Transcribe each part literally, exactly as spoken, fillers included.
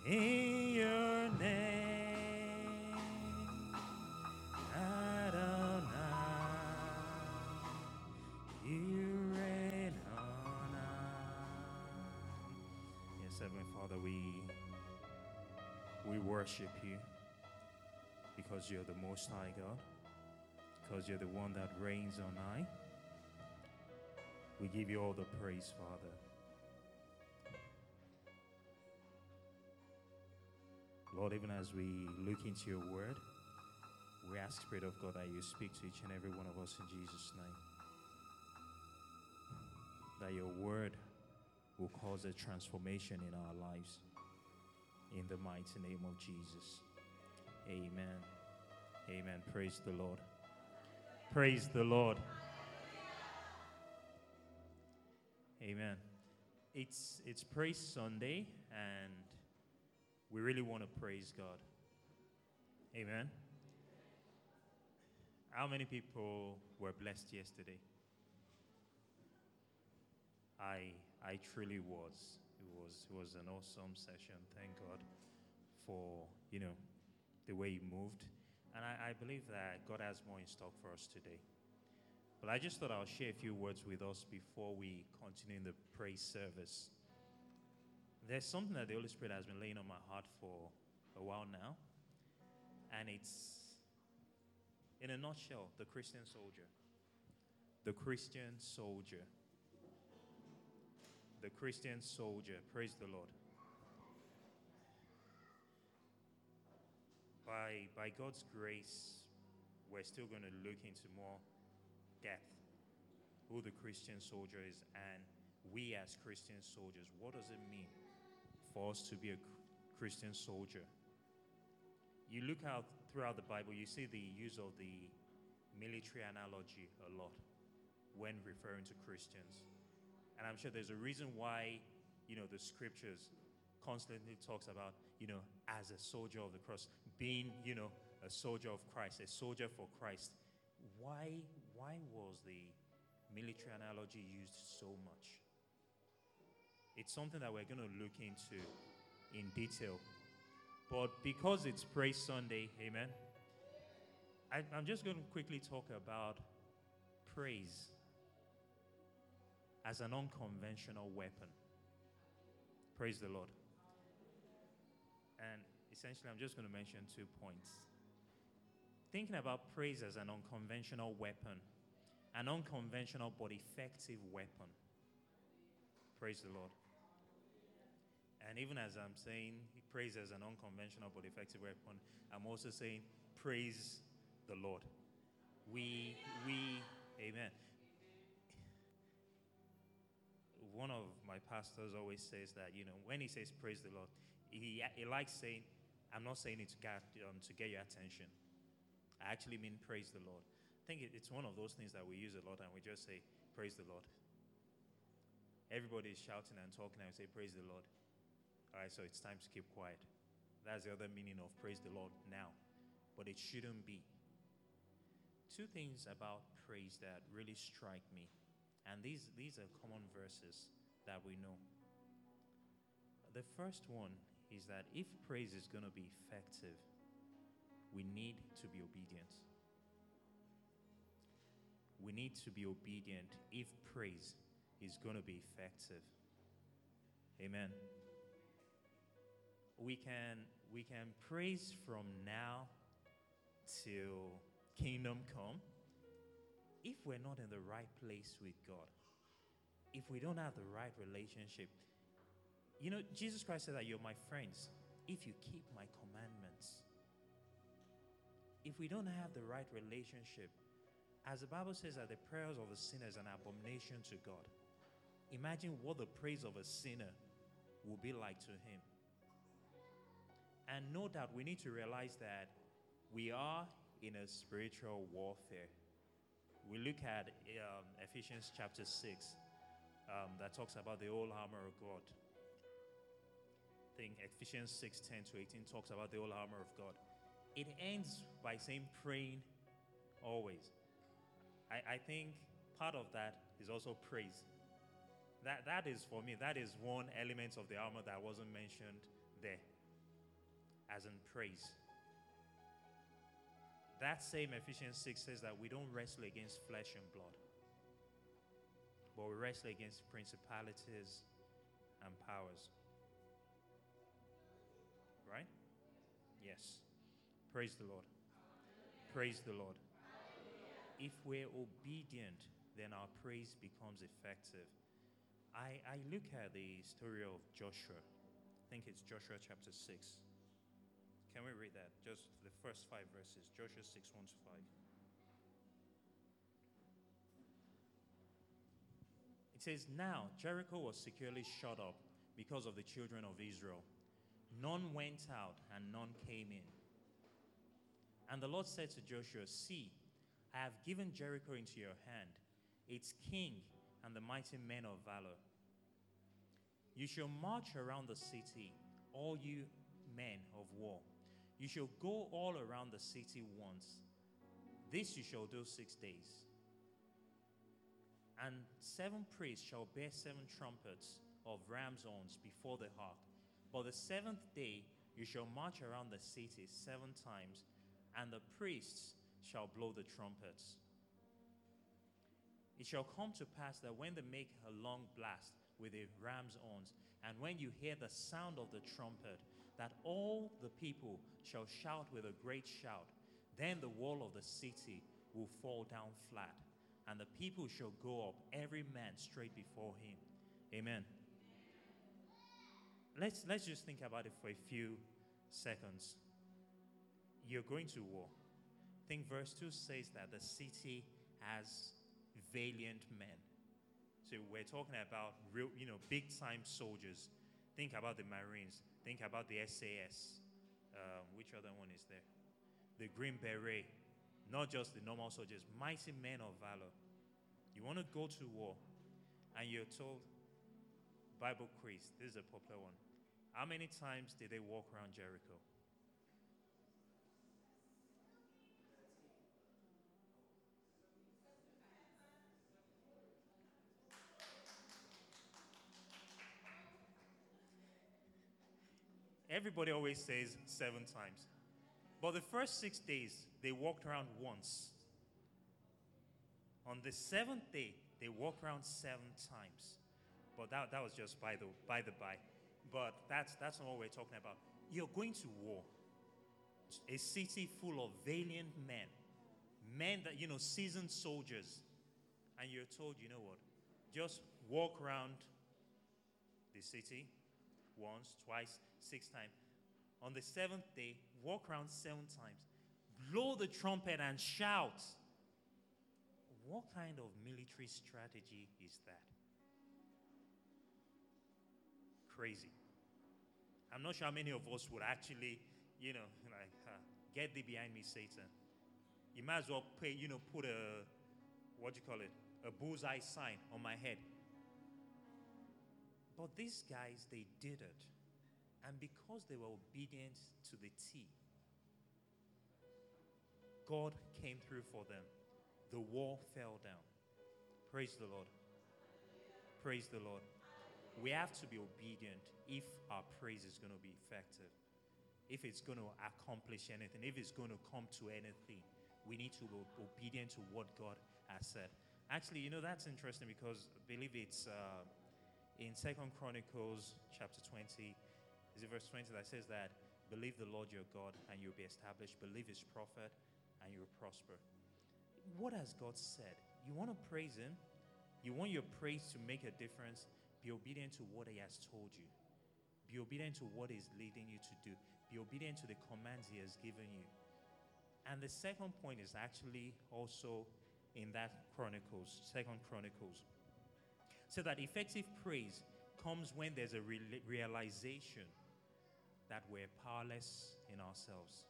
in your name, Adonai, you reign on high. Yes, Heavenly Father, we we worship you because you're the Most High God, because you're the one that reigns on high. We give you all the praise, Father. Lord, even as we look into your word, we ask, Spirit of God, that you speak to each and every one of us in Jesus' name. That your word will cause a transformation in our lives. In the mighty name of Jesus. Amen. Amen. Praise the Lord. Praise the Lord. Amen. It's it's Praise Sunday, and we really want to praise God. Amen. How many people were blessed yesterday? I I truly was. It was it was an awesome session. Thank God for, you know, the way he moved. And I, I believe that God has more in stock for us today. But I just thought I'll share a few words with us before we continue in the praise service. There's something that the Holy Spirit has been laying on my heart for a while now. And it's, in a nutshell, the Christian soldier. The Christian soldier. The Christian soldier. Praise the Lord. By, by God's grace, we're still going to look into more depth who the Christian soldier is, and we as Christian soldiers, what does it mean for us to be a Christian soldier? You look out throughout the Bible, you see the use of the military analogy a lot when referring to Christians. And I'm sure there's a reason why, you know, the scriptures constantly talks about, you know, as a soldier of the cross, being, you know, a soldier of Christ, a soldier for Christ. Why, why was the military analogy used so much? It's something that we're going to look into in detail. But because it's Praise Sunday, amen, I, I'm just going to quickly talk about praise as an unconventional weapon. Praise the Lord. And essentially, I'm just going to mention two points. Thinking about praise as an unconventional weapon, an unconventional but effective weapon. Praise the Lord. And even as I'm saying praise as an unconventional but effective weapon, I'm also saying praise the Lord. We, we, amen. One of my pastors always says that, you know, when he says praise the Lord, he, he likes saying, I'm not saying it to get, um, to get your attention. I actually mean praise the Lord. I think it, it's one of those things that we use a lot, and we just say, praise the Lord. Everybody is shouting and talking, and we say, praise the Lord. All right, so it's time to keep quiet. That's the other meaning of praise the Lord now. But it shouldn't be. Two things about praise that really strike me. And these, these are common verses that we know. The first one is that if praise is going to be effective, we need to be obedient. We need to be obedient if praise is going to be effective. Amen. We can, we can praise from now till kingdom come. If we're not in the right place with God, if we don't have the right relationship, you know, Jesus Christ said that you're my friends if you keep my commandments. If we don't have the right relationship, as the Bible says that the prayers of a sinner is an abomination to God. Imagine what the praise of a sinner will be like to him. And no doubt we need to realize that we are in a spiritual warfare. We look at um, Ephesians chapter six um, that talks about the whole armor of God. I think Ephesians six, ten to eighteen talks about the whole armor of God. It ends by saying praying always. I, I think part of that is also praise. That, that is, for me, that is one element of the armor that wasn't mentioned there. as in praise. That same Ephesians six says that we don't wrestle against flesh and blood, but we wrestle against principalities and powers. Right? Yes. Praise the Lord. Praise the Lord. If we're obedient, then our praise becomes effective. I, I look at the story of Joshua. I think it's Joshua chapter six. Can we read that? Just the first five verses. Joshua six, one to five. It says, "Now Jericho was securely shut up because of the children of Israel. None went out and none came in. And the Lord said to Joshua, 'See, I have given Jericho into your hand, its king and the mighty men of valor. You shall march around the city, all you men of war. You shall go all around the city once. This you shall do six days. And seven priests shall bear seven trumpets of ram's horns before the ark. But the seventh day you shall march around the city seven times, and the priests shall blow the trumpets. It shall come to pass that when they make a long blast with the ram's horns, and when you hear the sound of the trumpet, that all the people shall shout with a great shout. Then the wall of the city will fall down flat, and the people shall go up, every man straight before him.'" Amen. Let's, let's just think about it for a few seconds. You're going to war. I think verse two says that the city has valiant men. So we're talking about real, you know, big-time soldiers. Think about the Marines. Think about the S A S. Um, which other one is there? The Green Beret. Not just the normal soldiers, mighty men of valor. You want to go to war, and you're told, Bible quiz, this is a popular one. How many times did they walk around Jericho? Everybody always says seven times. But the first six days, they walked around once. On the seventh day, they walked around seven times. But that, that was just by the by the by. But that's that's not what we're talking about. You're going to war. A city full of valiant men. Men that, you know, seasoned soldiers. And you're told, you know what? Just walk around the city once, twice, six times. On the seventh day, walk around seven times. Blow the trumpet and shout. What kind of military strategy is that? Crazy. I'm not sure how many of us would actually, you know, like, uh, get thee behind me, Satan. You might as well pay, you know, put a, what do you call it, a bullseye sign on my head. But these guys, they did it. And because they were obedient to the T, God came through for them. The wall fell down. Praise the Lord. Praise the Lord. We have to be obedient if our praise is going to be effective. If it's going to accomplish anything, if it's going to come to anything, we need to be obedient to what God has said. Actually, you know, that's interesting because I believe it's uh, in Second Chronicles chapter twenty, is it verse twenty that says that, "Believe the Lord your God and you'll be established. Believe his prophet and you'll prosper." What has God said? You want to praise him? You want your praise to make a difference? Be obedient to what he has told you. Be obedient to what he's leading you to do. Be obedient to the commands he has given you. And the second point is actually also in that Chronicles, Second Chronicles. So that effective praise comes when there's a re- realization that we're powerless in ourselves.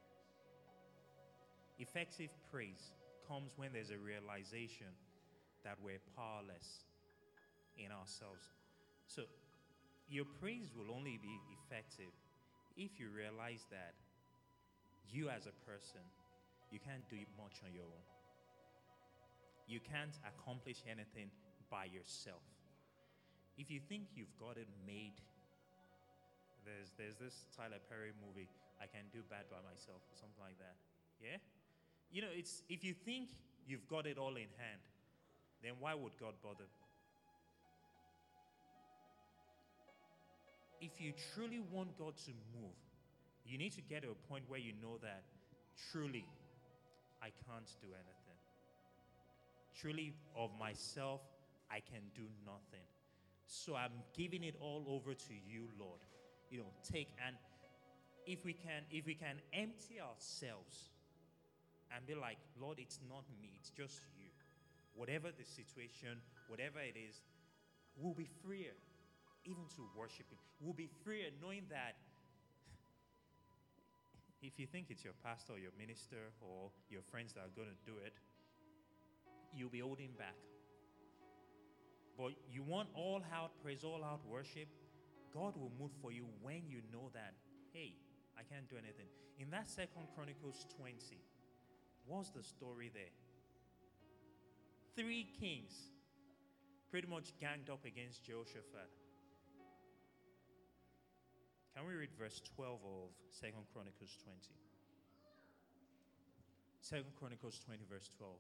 Effective praise comes when there's a realization that we're powerless in ourselves. So your praise will only be effective if you realize that you as a person, you can't do much on your own. You can't accomplish anything by yourself. If you think you've got it made, There's there's this Tyler Perry movie, I Can Do Bad by Myself, or something like that. Yeah? You know, it's if you think you've got it all in hand, then why would God bother? If you truly want God to move, you need to get to a point where you know that truly I can't do anything. Truly of myself, I can do nothing. So I'm giving it all over to you, Lord. You know, take and if we can, if we can empty ourselves and be like, Lord, it's not me, it's just you. Whatever the situation, whatever it is, we'll be freer even to worship Him. We'll be freer knowing that if you think it's your pastor or your minister or your friends that are going to do it, you'll be holding back. But you want all-out praise, all-out worship, God will move for you when you know that, hey, I can't do anything. In that Second Chronicles twenty, what's the story there? Three kings pretty much ganged up against Jehoshaphat. Can we read verse twelve of Second Chronicles twenty? Second Chronicles twenty, verse twelve.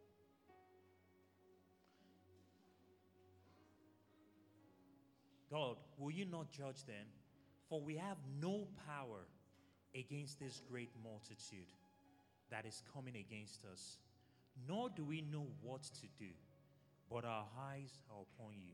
God, will you not judge them? For we have no power against this great multitude that is coming against us, nor do we know what to do, but our eyes are upon you.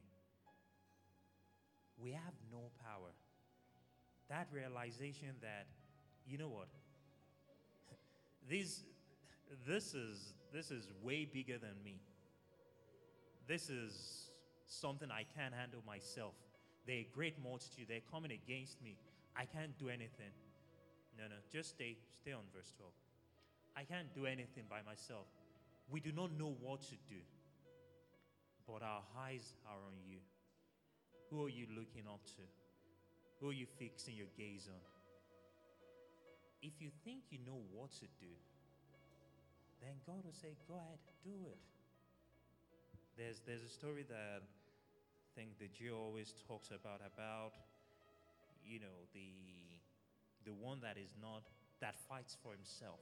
We have no power. That realization that, you know what, this, this is this is way bigger than me. This is something I can't handle myself. They're a great multitude. They're coming against me. I can't do anything. No, no, just stay, stay on verse twelve. I can't do anything by myself. We do not know what to do, but our eyes are on you. Who are you looking up to? Who are you fixing your gaze on? If you think you know what to do, then God will say, go ahead, do it. There's, there's a story that I think the Jew always talks about, about, you know, the, the one that is not, that fights for himself.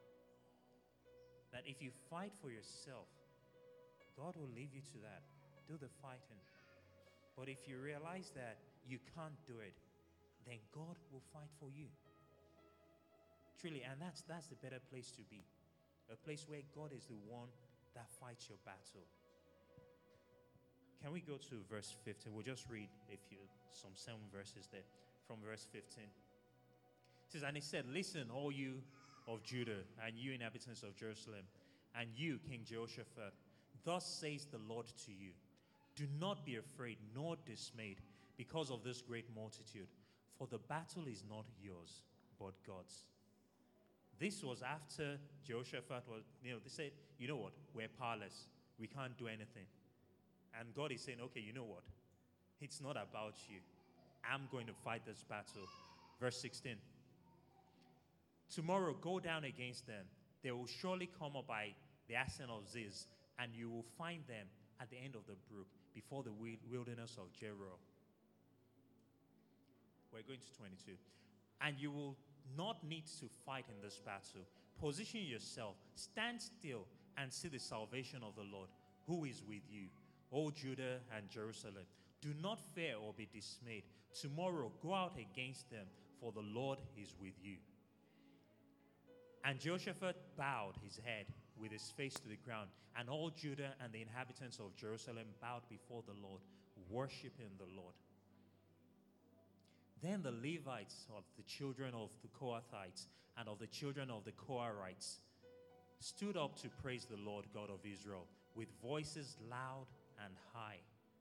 That if you fight for yourself, God will leave you to that. Do the fighting. But if you realize that you can't do it, then God will fight for you. Truly, and that's that's the better place to be. A place where God is the one that fights your battle. Can we go to verse fifteen? We'll just read a few, some seven verses there. From verse fifteen. It says, and he said, listen, all you of Judah, and you inhabitants of Jerusalem, and you, King Jehoshaphat, thus says the Lord to you, do not be afraid nor dismayed because of this great multitude, for the battle is not yours, but God's. This was after Jehoshaphat was, you know, they said, you know what, we're powerless. We can't do anything. And God is saying, okay, you know what? It's not about you. I'm going to fight this battle. Verse sixteen. Tomorrow go down against them. They will surely come up by the ascent of Ziz, and you will find them at the end of the brook, before the wilderness of Jeruel. We're going to twenty-two. And you will not need to fight in this battle. Position yourself, stand still, and see the salvation of the Lord, who is with you, O Judah and Jerusalem. Do not fear or be dismayed. Tomorrow go out against them, for the Lord is with you. And Jehoshaphat bowed his head with his face to the ground, and all Judah and the inhabitants of Jerusalem bowed before the Lord, worshiping the Lord. Then the Levites of the children of the Kohathites and of the children of the Korarites stood up to praise the Lord God of Israel with voices loud and high.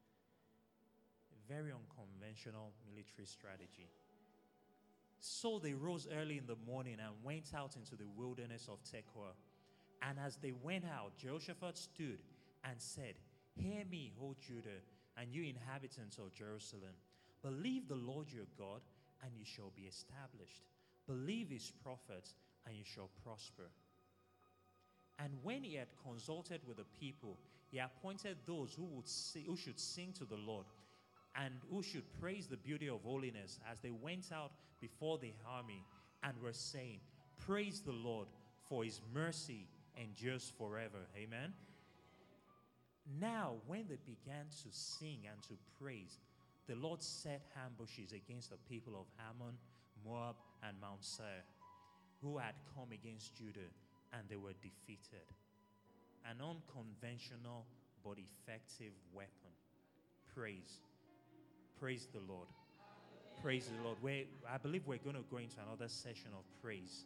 Very unconventional military strategy. So they rose early in the morning and went out into the wilderness of Tekoa. And as they went out, Jehoshaphat stood and said, hear me, O Judah, and you inhabitants of Jerusalem. Believe the Lord your God, and you shall be established. Believe his prophets, and you shall prosper. And when he had consulted with the people, he appointed those who would sing, who should sing to the Lord, and who should praise the beauty of holiness as they went out before the army and were saying, praise the Lord, for his mercy endures forever. Amen. Now, when they began to sing and to praise, the Lord set ambushes against the people of Ammon, Moab, and Mount Seir, who had come against Judah, and they were defeated. An unconventional but effective weapon. Praise. Praise the Lord. Praise the Lord. We're, I believe we're going to go into another session of praise.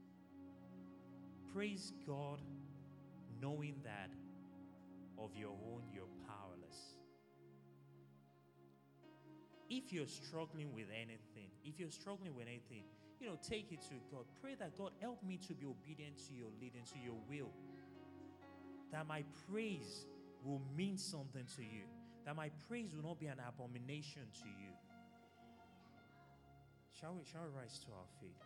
Praise God, knowing that of your own you're powerless. If you're struggling with anything, if you're struggling with anything, you know, take it to God. Pray that God help me to be obedient to your leading, to your will. That my praise will mean something to you. That my praise will not be an abomination to you. Shall we, shall we rise to our feet?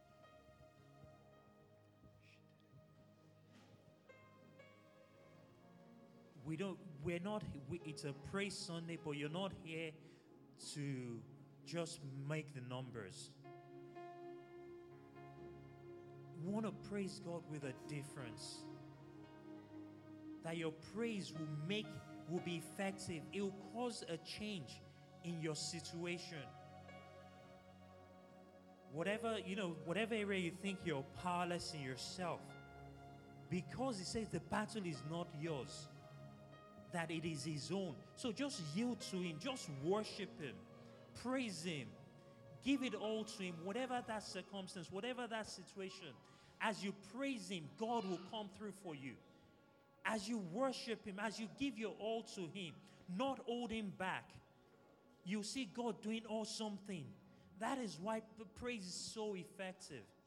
We don't, we're not, we, it's a praise Sunday, but you're not here to just make the numbers. We want to praise God with a difference. That your praise will make, will be effective. It will cause a change in your situation. Whatever, you know, whatever area you think you're powerless in yourself, because it says the battle is not yours, that it is his own. So just yield to him. Just worship him. Praise him. Give it all to him. Whatever that circumstance, whatever that situation, as you praise him, God will come through for you. As you worship him, as you give your all to him, not hold him back, you see God doing awesome things. That is why praise is so effective.